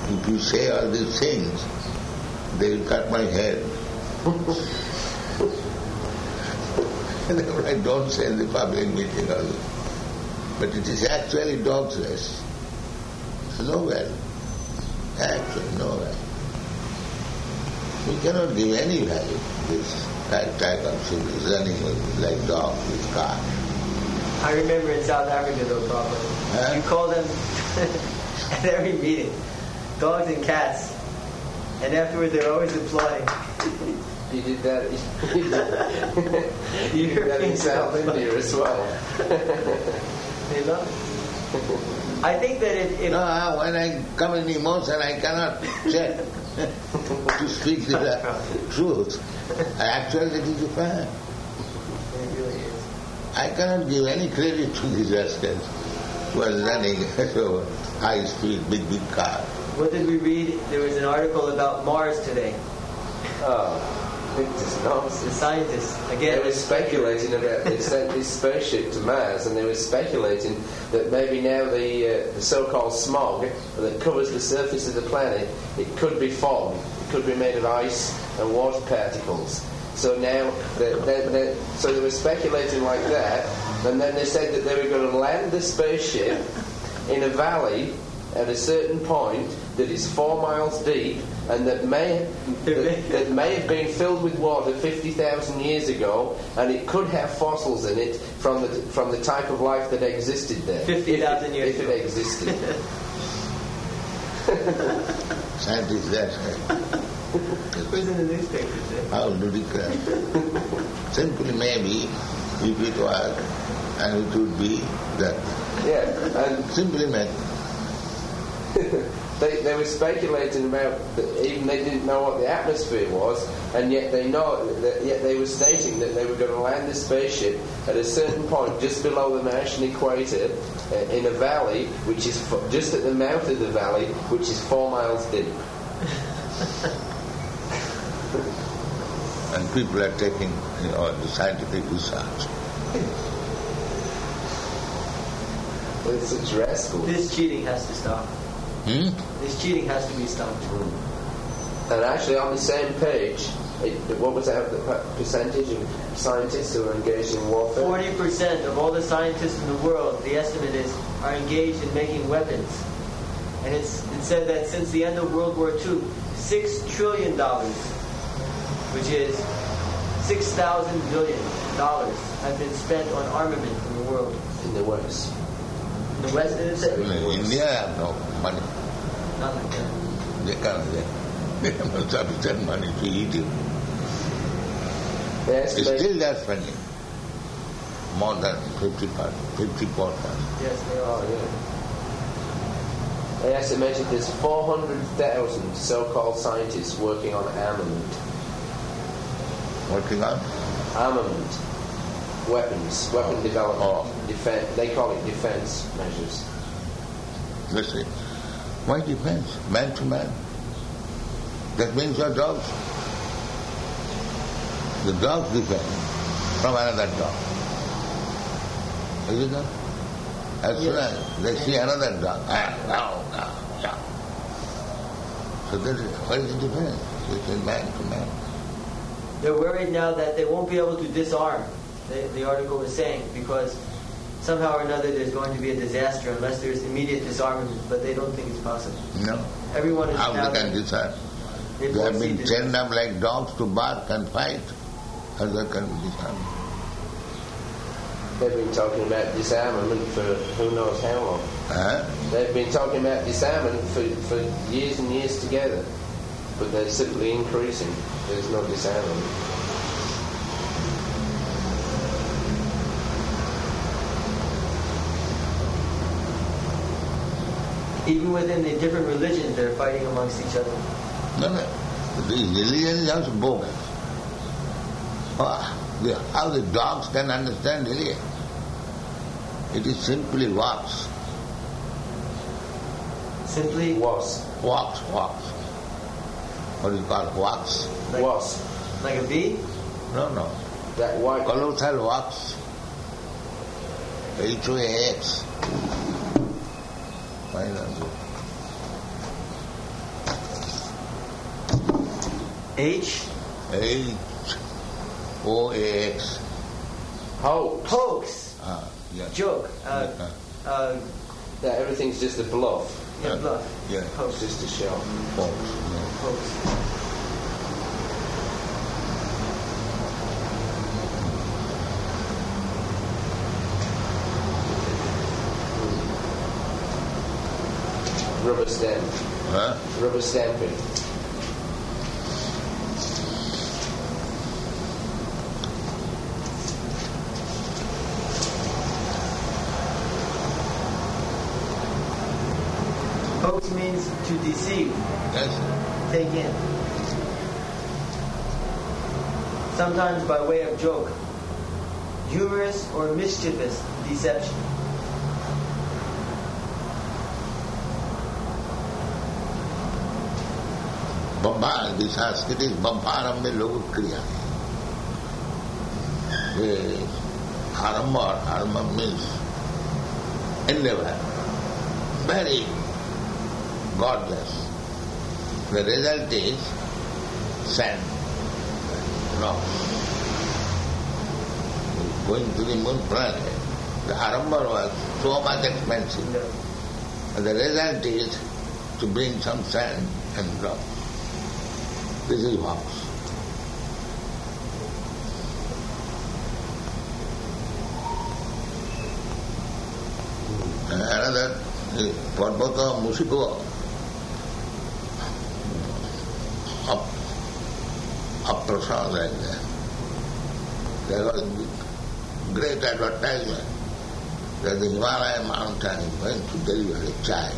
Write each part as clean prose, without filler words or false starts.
if you say all these things, they will cut my head. I don't say in the public meeting also. But it is actually dog's race. Nowhere. Actually nowhere. We cannot give any value to this type of cities running like dogs with cars. I remember in South Africa though, Prabhupada. You call them at every meeting, dogs and cats, and afterwards they're always applauding. You did that. You did that in South India as well. They love it. I think that if no, when I come in emotion, I cannot check to speak the truth. Actually, it is a fact. It really is. I cannot give any credit to these rascals who are running so high speed, big car. What did we read? There was an article about Mars today. It's nonsense. The scientists, again. They were speculating about, they sent this spaceship to Mars, and they were speculating that maybe now the so-called smog that covers the surface of the planet, it could be fog. It could be made of ice and water particles. So now, so they were speculating like that, and then they said that they were going to land the spaceship in a valley at a certain point that is 4 miles deep, and that may have been filled with water 50,000 years ago, and it could have fossils in it from the type of life that existed there. 50,000 years ago. If it existed. Scientists, that's right. It was in the newspapers. How ludicrous. Simply maybe, if it was, and it would be that. Yeah, and simply maybe. They were speculating about even they didn't know what the atmosphere was, and yet they were stating that they were going to land the spaceship at a certain point just below the Martian equator in a valley which is just at the mouth of the valley, which is 4 miles deep. And people are taking the scientific research. It's such rascals. This cheating has to stop. This cheating has to be stopped. And actually, on the same page, what was that the percentage of scientists who are engaged in warfare? 40% of all the scientists in the world, the estimate is, are engaged in making weapons. And it said that since the end of World War II, $6 trillion, which is $6,000 billion, have been spent on armament in the world. In the West. In the West, it is said? India have no money. Not like that. They can't. They have no sufficient money to eat it. Yes, still they're spending more than 54%. Yes, they are. Yeah. They estimated there's 400,000 so-called scientists working on armament. Working on? Armament. Weapons. Weapon development. Defense. They call it defense measures. Listen, why defense? Man to man. That means your dogs. The dogs defend from another dog. Is it not? As soon as they see another dog, no. So that is, what is the defense? It's man to man. They're worried now that they won't be able to disarm, the article was saying, because somehow or another there's going to be a disaster unless there's immediate disarmament, but they don't think it's possible. No. Everyone is how now... they can disarm? They have been trained up like dogs to bark and fight. How they can be disarmed? They've been talking about disarmament for who knows how long. Huh? They've been talking about disarmament for years and years together, but they're simply increasing. There's no disarmament. Even within the different religions, they're fighting amongst each other. No. The religion is also bogus. How the dogs can understand religion? It is simply walks. Simply? Walks. What do you call it? Walks? Like, wasp. Like a bee? No. That white... Colossal walks. HOAX. H-O-A-X. Hoax. Hoax. Yeah. Joke. That everything's just a bluff. Yeah, bluff. Yeah. Hoax. It's just a show. Hoax. Hoax. Rubber stamp. Huh? Rubber stamping. Hoax means to deceive, Yes. take in. Sometimes by way of joke, humorous or mischievous deception. Bambara, the Sanskrit Bambaram में लोग क्रिया है. Aramba means endeavor, very godless. The result is sand, rocks. Going to the moon planet, the Aramba was so much expensive. And the result is to bring some sand and rocks. This is hoax. And another is Parvata Musiko Prasad like that. There was great advertisement that the Himalayan mountain is going to deliver a child.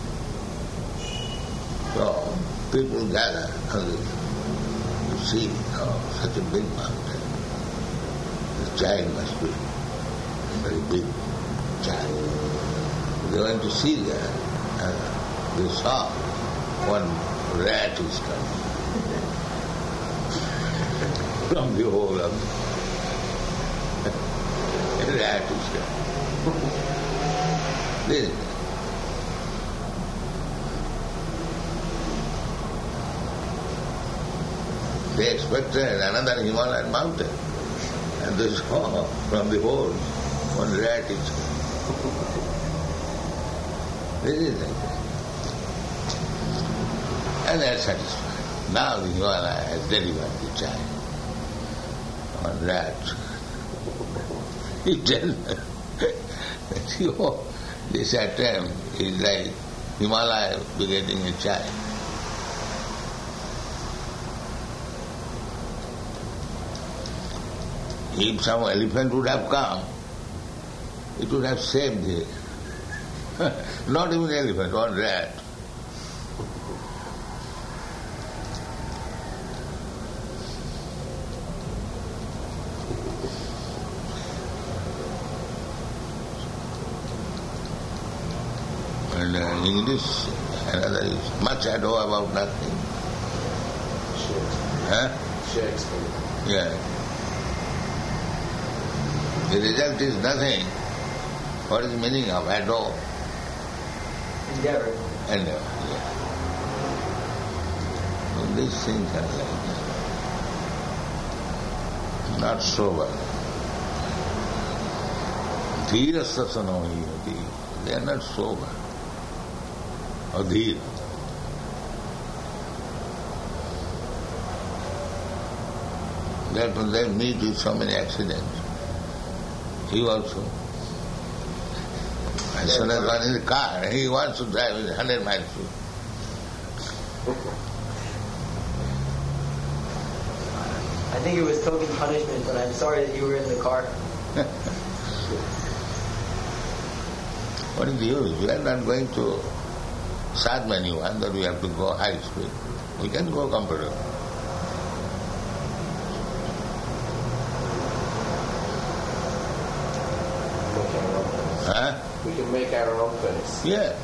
So people gather to see such a big mountain. The child must be a very big child. They went to see that, and they saw one rat is coming from the hole of a rat is coming. This they expected another Himalayan mountain, and they saw from the hole one rat is coming. This is like that. And they are satisfied. Now the Himalaya has delivered the child. One rat. He tells this attempt is like Himalaya begetting a child. If some elephant would have come, it would have saved it. Not even elephant, one rat. And English, another is much ado about nothing. Huh? Shakespeare. Yeah. The result is nothing. What is the meaning of ado? Endeavor. Endeavor, yeah. So these things are like that. Not sober. Dhirasasanohiyati. They are not sober. Adhir. Therefore they meet with so many accidents. He also. As soon as one is in the car, he wants to drive with 100 miles. I think it was token punishment, but I'm sorry that you were in the car. What is the use? We are not going to Sadmani one that we have to go high speed. We can go comfortable. Huh? We can make our own pace. Yeah.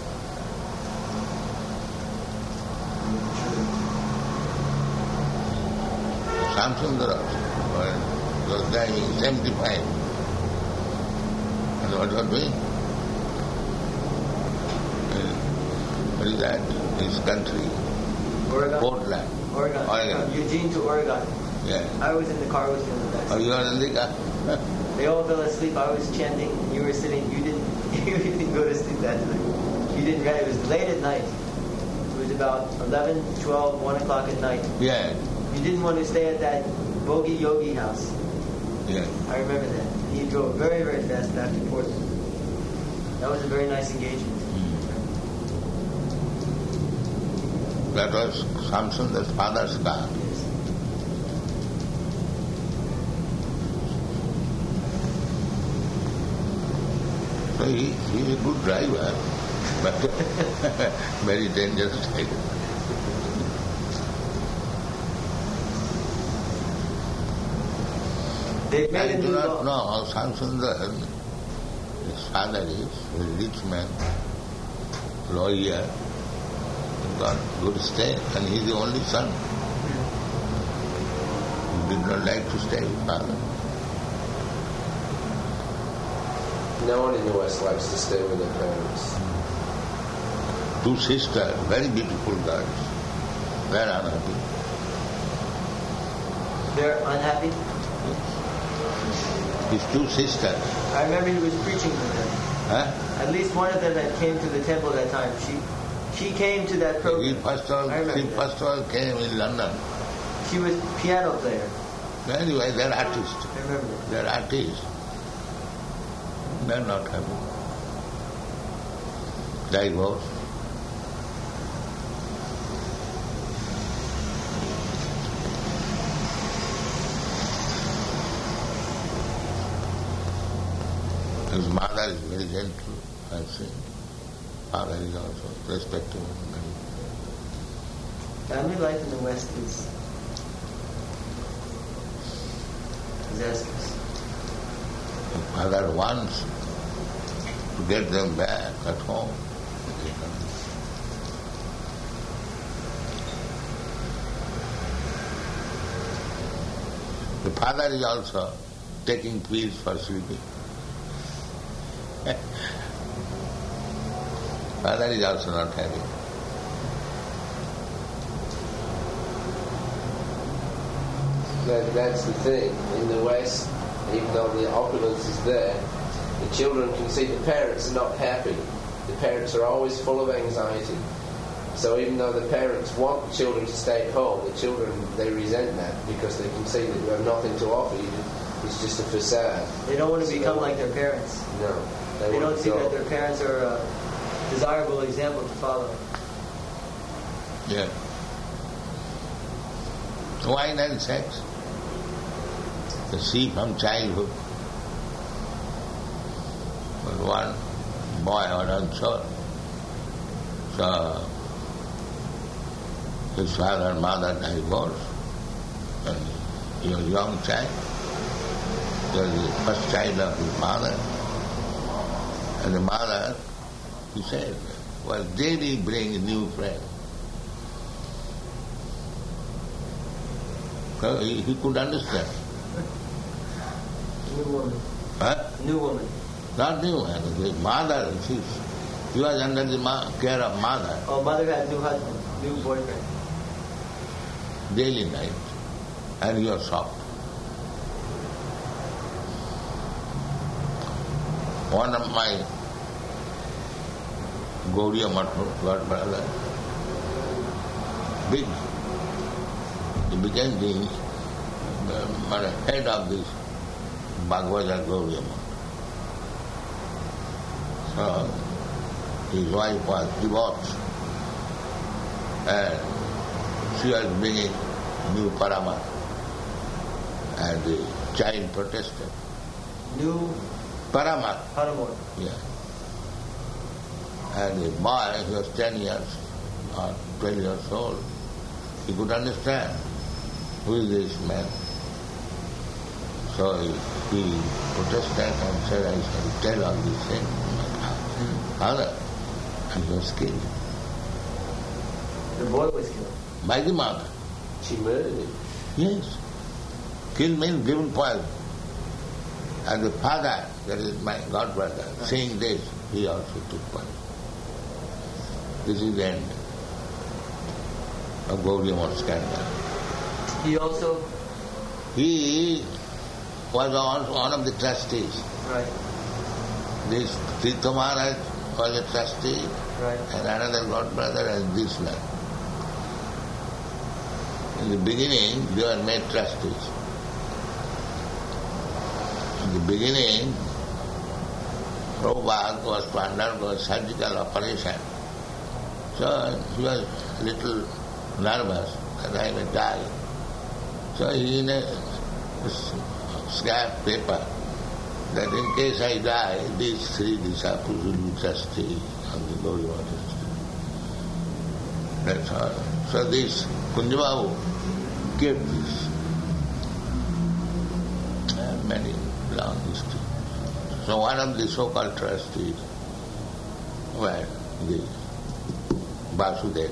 Samsundara was driving 75. And what was doing? What is that? His country. Oregon? Portland. Oregon. From Eugene to Oregon. Yeah. I was in the car with you in the back. Oh, you are in the car? They all fell asleep. I was chanting. You were sitting. You didn't. You didn't go to sleep that night. You didn't. It was late at night. It was about 11, 12, 1 o'clock at night. Yeah. You didn't want to stay at that Bogi Yogi house. Yeah. I remember that. He drove very, very fast back to Portland. That was a very nice engagement. That was Shamsundar's father's car. Yes. So he's a good driver, but very dangerous driver. They made I a do new not law. know how Shamsundar, his father is a rich man, lawyer, got good stay, and he is the only son. He did not like to stay with father. No one in the West likes to stay with their parents. 2 sisters, very beautiful girls, very unhappy. They're unhappy. His 2 sisters. I remember he was preaching to them. Huh? At least one of them that came to the temple that time. She came to that He program. first I remember that. of all came in London. She was piano player. Anyway, they're artists. I remember that. They're artists. They're not happy. Divorce. His mother is very gentle, I've seen. Father is also respectable. Family life in the West is disastrous. The father wants to get them back at home. The father is also taking pills for sleeping. Father is also not happy. That's the thing. In the West, even though the opulence is there, the children can see the parents are not happy. The parents are always full of anxiety. So even though the parents want the children to stay at home, the children, they resent that because they can see that you have nothing to offer you. It's just a facade. They don't want to become like their parents. No. They don't see go. that their parents are a desirable example to follow. Yeah. Wine and sex. The see from childhood. But one boy was unsure. So his father and mother divorced. And he was a young child. He was the first child of his mother. And the mother, he said, was daily bringing new friends. So he could understand. New woman. Huh? New woman. Not new man, his mother, he was under the care of mother, Oh, mother had new husband, new boyfriend. daily night, and he was shocked. One of my Gaudiya Math brother, big, he became the head of this Bhagavad Gaudiya Math. So his wife was divorced and she was bringing new Paramat and the child protested. New Paramat, Paramore. yeah. And the boy, he was 10 years or 12 years old, he could understand who is this man. So he protested and said, I shall tell all these things to my father. And he was killed The boy was killed. by the mother. She murdered him. Yes. Kill means given poison. And the father, that is my godbrother, seeing this, he also took poison. This is the end. of Gaudiya Math scandal. He also, He was also one of the trustees. right, This Tirtha Maharaj was a trustee, right. and another godbrother and this man. In the beginning, they were made trustees. In the beginning, Prabhupada was to undergo a surgical operation. So he was a little nervous that I may die. So he in a scrap paper that in case I die, these three disciples will be trustees of the Gaudiya Math. That's all. So this Kunjababu kept this. Many long history. So one of the so-called trustees were the Vasudev.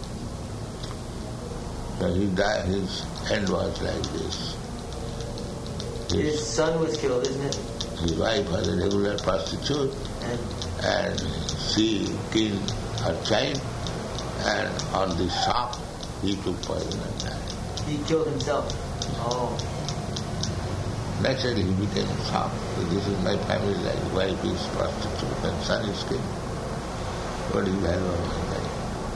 So he died, his end was like this. His son was killed, isn't it? His wife was a regular prostitute and she killed her child, and on the shock he took poison and died. He killed himself. Oh. Naturally he became shocked. This is my family life. Wife is prostitute and son is killed. What is the value of my life?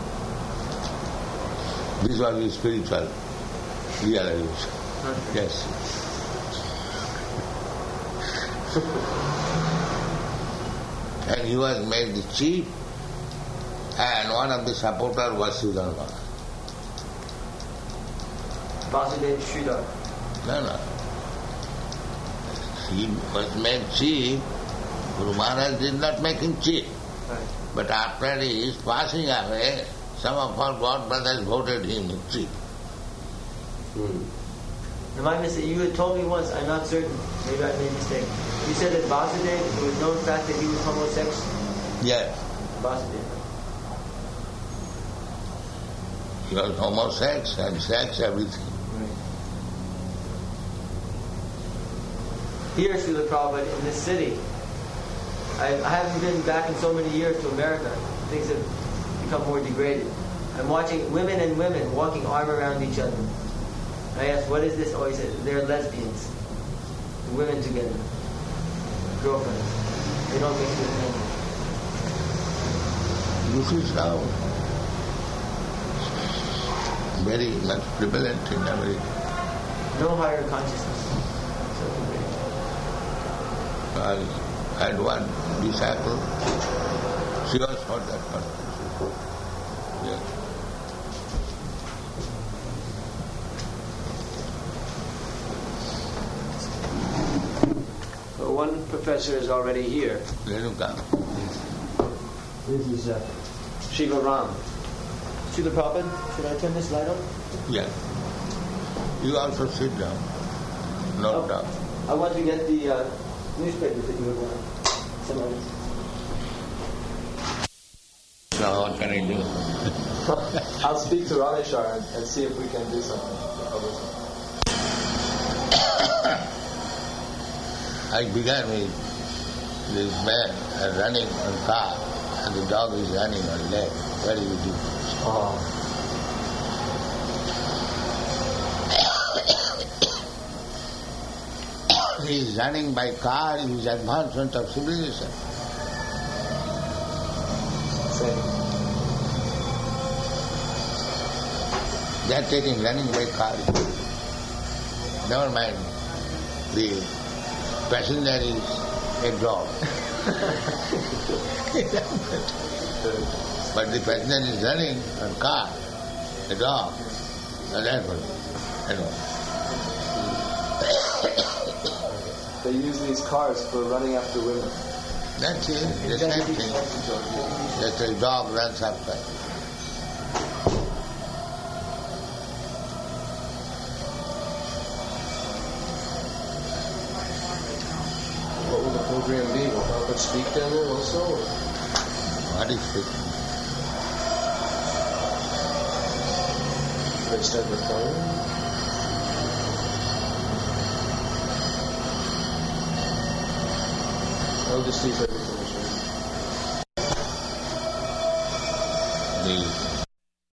This was his spiritual realization. Yes. And he was made the chief, and one of the supporters was Sridhar. Vasudev Sridhar. No. He was made chief. Guru Maharaj did not make him chief. Right. But after his passing away, some of our god brothers voted him chief. Remind me, you had told me once, I'm not certain, maybe I made a mistake. You said that Vasudev, it was known fact that he was homosexual. Yes. Vasudev. He was homosexual and sex, everything. Right. Here, Srila Prabhupada, in this city, I haven't been back in so many years to America. Things have become more degraded. I'm watching women and women walking arm around each other. I asked, what is this? Oh, he said, they're lesbians. Women together. Girlfriends. They don't mix with men. This is now very much prevalent in America. No higher consciousness. I had one disciple, she was for that one. Yes. Well, one professor is already here. Renuka. This is Shiva Ram. Srila Prabhupada, should I turn this light on? Yeah. You also sit down. Not down. I want to get the newspapers that you were going. Somebody. Now what can I do? I'll speak to Radheshwar and see if we can do something. I began with this man running on car and the dog is running on leg. What do you do? He is running by car, he is advancement of civilization. Same. They are taking running by car. Never mind. The passenger is a dog. But the passenger is running on car, a dog. So that's what, They use these cars for running after women. That's it, the same thing. Just a dog runs after. What will the program be? Will Prabhupada speak down there also? Or? What is it? Should I start recording? I'll just see if everything is right. The